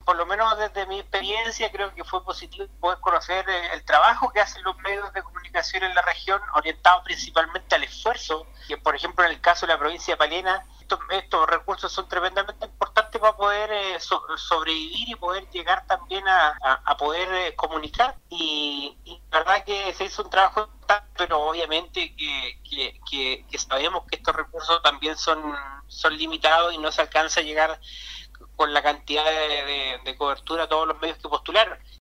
por lo menos desde mi experiencia, creo que fue positivo poder conocer el trabajo que hacen los medios de comunicación en la región, orientado principalmente al esfuerzo, que por ejemplo en el caso de la provincia de Palena, estos recursos son tremendamente importantes para poder sobrevivir y poder llegar también a poder comunicar. Y la verdad que se hizo un trabajo importante, pero obviamente que sabemos que estos recursos también son limitados y no se alcanza a llegar con la cantidad de cobertura a todos los medios que postularon.